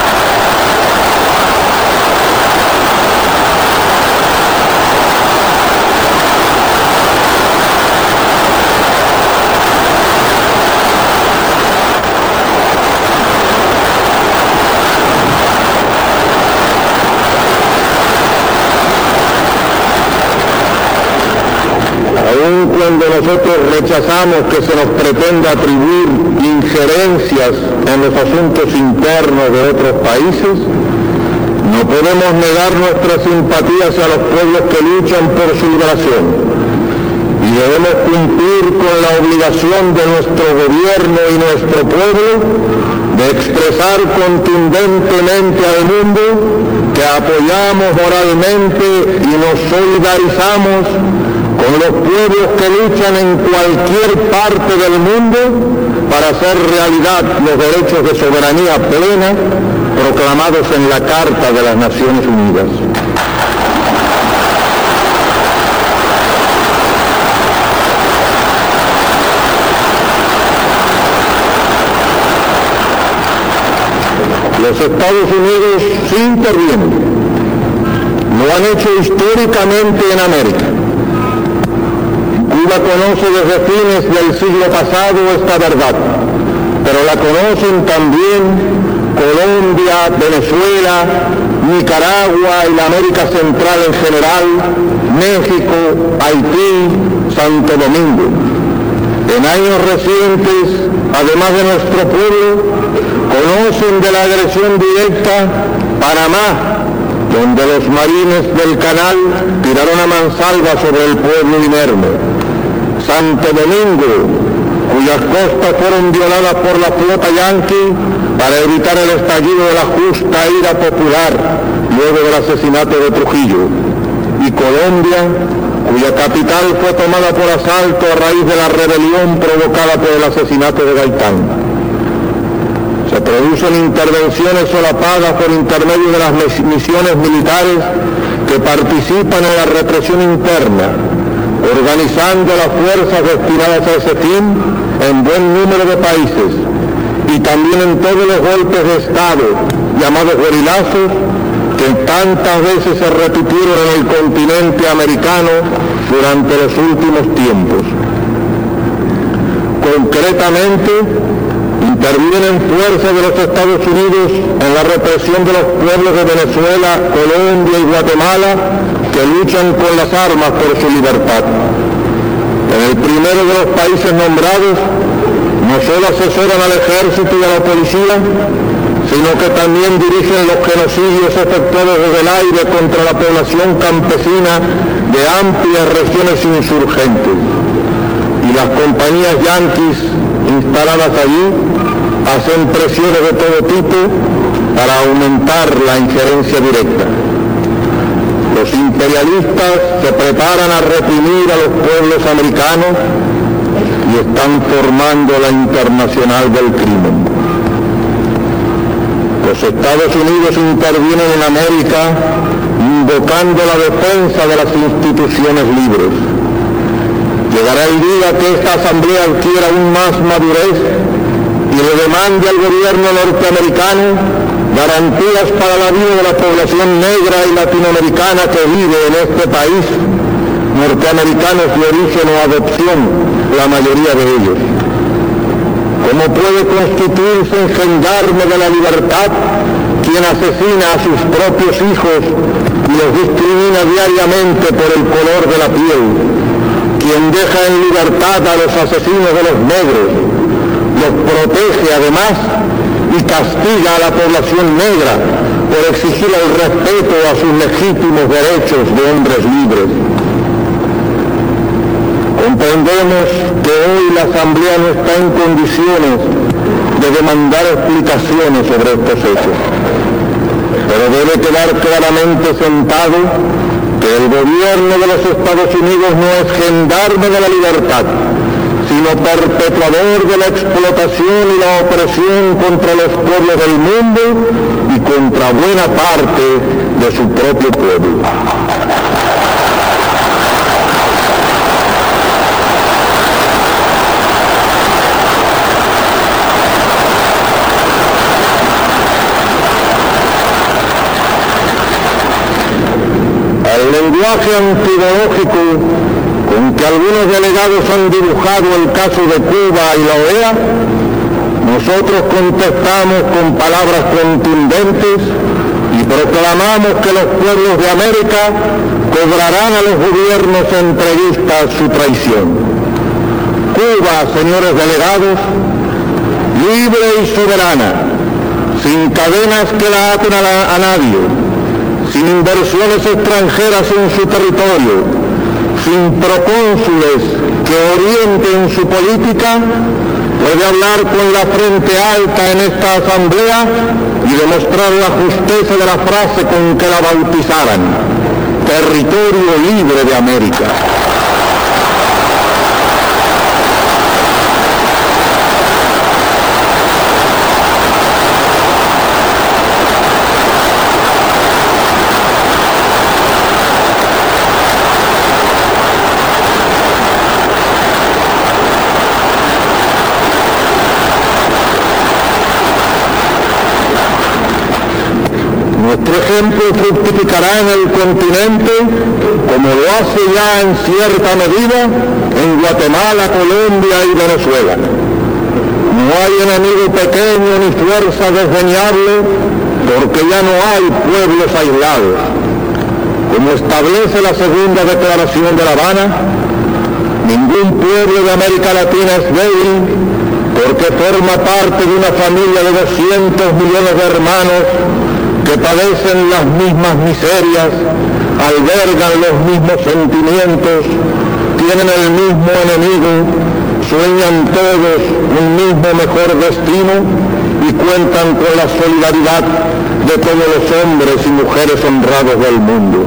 Speaker 2: Cuando nosotros rechazamos que se nos pretenda atribuir injerencias en los asuntos internos de otros países, no podemos negar nuestra simpatía hacia los pueblos que luchan por su liberación y debemos cumplir con la obligación de nuestro gobierno y nuestro pueblo de expresar contundentemente al mundo que apoyamos moralmente y nos solidarizamos con los pueblos que luchan en cualquier parte del mundo para hacer realidad los derechos de soberanía plena proclamados en la Carta de las Naciones Unidas. Los Estados Unidos sí intervienen, lo han hecho históricamente en América. Cuba conoce desde fines del siglo pasado esta verdad, pero la conocen también Colombia, Venezuela, Nicaragua y la América Central en general, México, Haití, Santo Domingo. En años recientes, además de nuestro pueblo, conocen de la agresión directa Panamá, donde los marines del canal tiraron a mansalva sobre el pueblo inerme. Santo Domingo, cuyas costas fueron violadas por la flota yanqui para evitar el estallido de la justa ira popular luego del asesinato de Trujillo. Y Colombia, cuya capital fue tomada por asalto a raíz de la rebelión provocada por el asesinato de Gaitán. Se producen intervenciones solapadas por intermedio de las misiones militares que participan en la represión interna, organizando las fuerzas destinadas a ese fin en buen número de países y también en todos los golpes de Estado, llamados guerilazos, que tantas veces se repitieron en el continente americano durante los últimos tiempos. Concretamente, intervienen fuerzas de los Estados Unidos en la represión de los pueblos de Venezuela, Colombia y Guatemala que luchan con las armas por su libertad. En el primero de los países nombrados, no solo asesoran al ejército y a la policía, sino que también dirigen los genocidios efectuados desde el aire contra la población campesina de amplias regiones insurgentes. Y las compañías yanquis instaladas allí hacen presiones de todo tipo para aumentar la injerencia directa. Los imperialistas se preparan a reprimir a los pueblos americanos y están formando la internacional del crimen. Los Estados Unidos intervienen en América invocando la defensa de las instituciones libres. Llegará el día que esta asamblea adquiera aún más madurez y le demande al gobierno norteamericano garantías para la vida de la población negra y latinoamericana que vive en este país, norteamericanos de origen o adopción, la mayoría de ellos. ¿Cómo puede constituirse en gendarme de la libertad quien asesina a sus propios hijos y los discrimina diariamente por el color de la piel? Quien deja en libertad a los asesinos de los negros, los protege además y castiga a la población negra por exigir el respeto a sus legítimos derechos de hombres libres. Comprendemos que hoy la Asamblea no está en condiciones de demandar explicaciones sobre estos hechos, pero debe quedar claramente sentado que el gobierno de los Estados Unidos no es gendarme de la libertad, sino perpetuador de la explotación y la opresión contra los pueblos del mundo y contra buena parte de su propio pueblo. El lenguaje antidológico con que algunos delegados han dibujado el caso de Cuba y la OEA, nosotros contestamos con palabras contundentes y proclamamos que los pueblos de América cobrarán a los gobiernos entreguistas su traición. Cuba, señores delegados, libre y soberana, sin cadenas que la aten a nadie, sin inversiones extranjeras en su territorio, sin procónsules que orienten su política, puede hablar con la frente alta en esta asamblea y demostrar la justeza de la frase con que la bautizaran: territorio libre de América. Nuestro ejemplo fructificará en el continente, como lo hace ya en cierta medida en Guatemala, Colombia y Venezuela. No hay enemigo pequeño ni fuerza desdeñable, porque ya no hay pueblos aislados. Como establece la segunda declaración de La Habana, ningún pueblo de América Latina es débil, porque forma parte de una familia de 200 millones de hermanos que padecen las mismas miserias, albergan los mismos sentimientos, tienen el mismo enemigo, sueñan todos un mismo mejor destino y cuentan con la solidaridad de todos los hombres y mujeres honrados del mundo.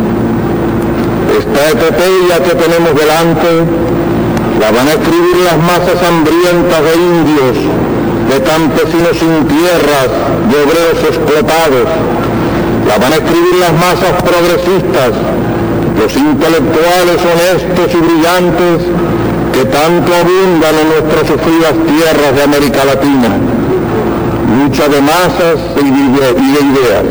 Speaker 2: Esta epopeya que tenemos delante la van a escribir las masas hambrientas de indios, de campesinos sin tierras, de obreros explotados. La van a escribir las masas progresistas, los intelectuales honestos y brillantes que tanto abundan en nuestras sufridas tierras de América Latina. Lucha de masas y de ideas.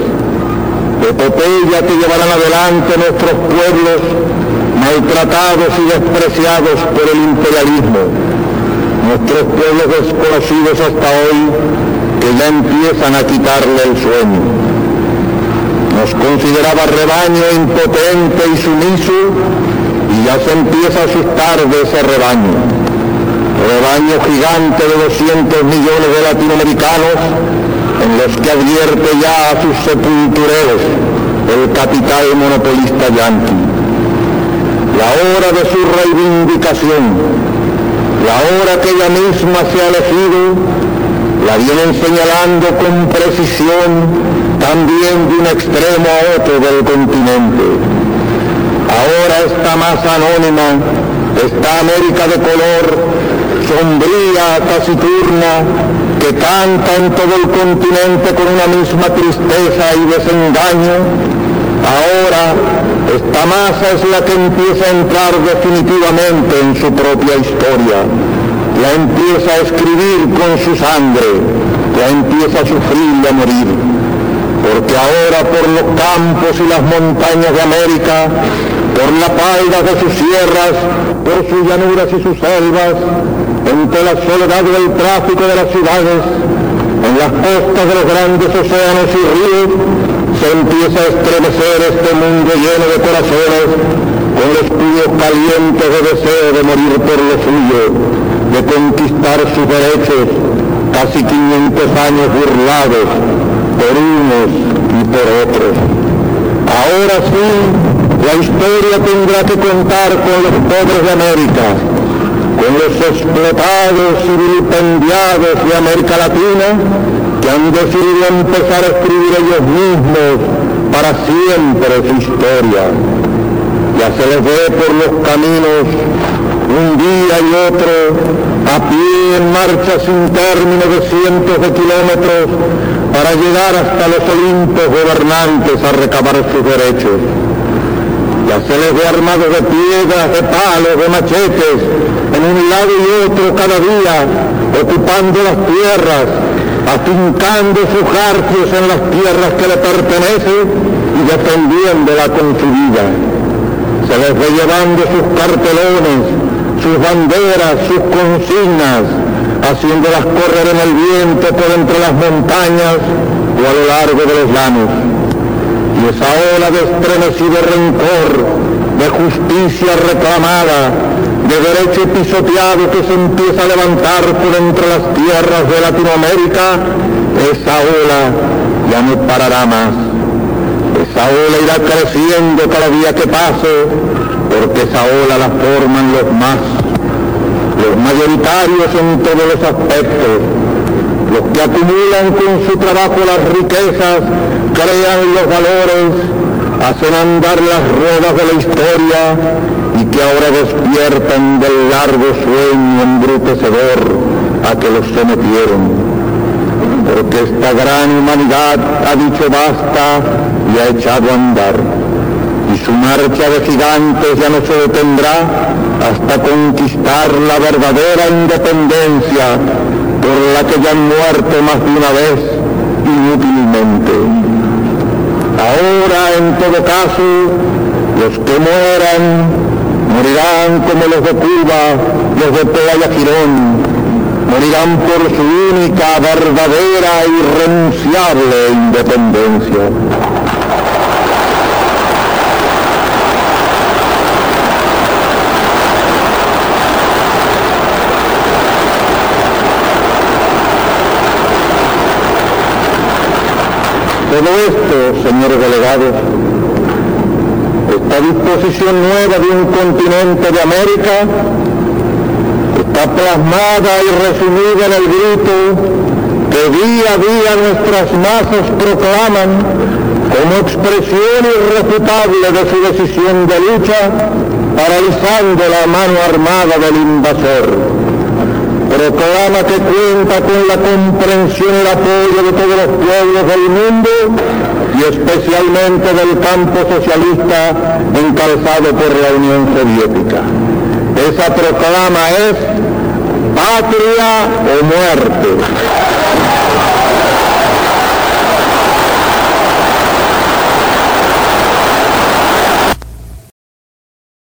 Speaker 2: Epopeya que llevarán adelante nuestros pueblos maltratados y despreciados por el imperialismo. Nuestros pueblos desconocidos hasta hoy que ya empiezan a quitarle el sueño. Nos consideraba rebaño impotente y sumiso y ya se empieza a asustar de ese rebaño. Rebaño gigante de 200 millones de latinoamericanos en los que advierte ya a sus sepultureros el capital monopolista yanqui. La hora de su reivindicación, la hora que ella misma se ha elegido, la vienen señalando con precisión también de un extremo a otro del continente. Ahora esta masa anónima, esta América de color, sombría, taciturna, que canta en todo el continente con una misma tristeza y desengaño, ahora esta masa es la que empieza a entrar definitivamente en su propia historia, la empieza a escribir con su sangre, la empieza a sufrir y a morir, porque ahora por los campos y las montañas de América, por la falda de sus sierras, por sus llanuras y sus selvas, entre la soledad del tráfico de las ciudades, en las costas de los grandes océanos y ríos, se empieza a estremecer este mundo lleno de corazones, con los puños calientes de deseo de morir por lo suyo, de conquistar sus derechos, casi 500 años burlados por unos y por otros. Ahora sí, la historia tendrá que contar con los pobres de América, con los explotados y vilipendiados de América Latina, que han decidido empezar a escribir ellos mismos para siempre su historia. Ya se les ve por los caminos, un día y otro, a pie en marcha sin término de cientos de kilómetros, para llegar hasta los Olimpos gobernantes a recabar sus derechos. Ya se les ve armados de piedras, de palos, de machetes, en un lado y otro cada día, ocupando las tierras, afincando sus jarcios en las tierras que le pertenecen y defendiéndola con su vida. Se les ve llevando sus cartelones, sus banderas, sus consignas, haciéndolas correr en el viento por entre las montañas o a lo largo de los llanos. Y esa ola de estremecido rencor, de justicia reclamada, de derecho pisoteado que se empieza a levantar por entre las tierras de Latinoamérica, esa ola ya no parará más. Esa ola irá creciendo cada día que pase, porque esa ola la forman los mayoritarios en todos los aspectos, los que acumulan con su trabajo las riquezas, crean los valores, hacen andar las ruedas de la historia y que ahora despiertan del largo sueño embrutecedor a que los sometieron. Porque esta gran humanidad ha dicho basta y ha echado a andar. Y su marcha de gigantes ya no se detendrá hasta conquistar la verdadera independencia por la que ya han muerto más de una vez inútilmente. Ahora, en todo caso, los que mueran, morirán como los de Cuba, los de Playa Girón, morirán por su única, verdadera e irrenunciable independencia. Todo esto señores delegados, esta disposición nueva de un continente de América está plasmada y resumida en el grito que día a día nuestras masas proclaman como expresión irrefutable de su decisión de lucha, paralizando la mano armada del invasor. Proclama que cuenta con la comprensión y el apoyo de todos los pueblos del mundo y especialmente del campo socialista encabezado por la Unión Soviética. Esa proclama es patria o muerte.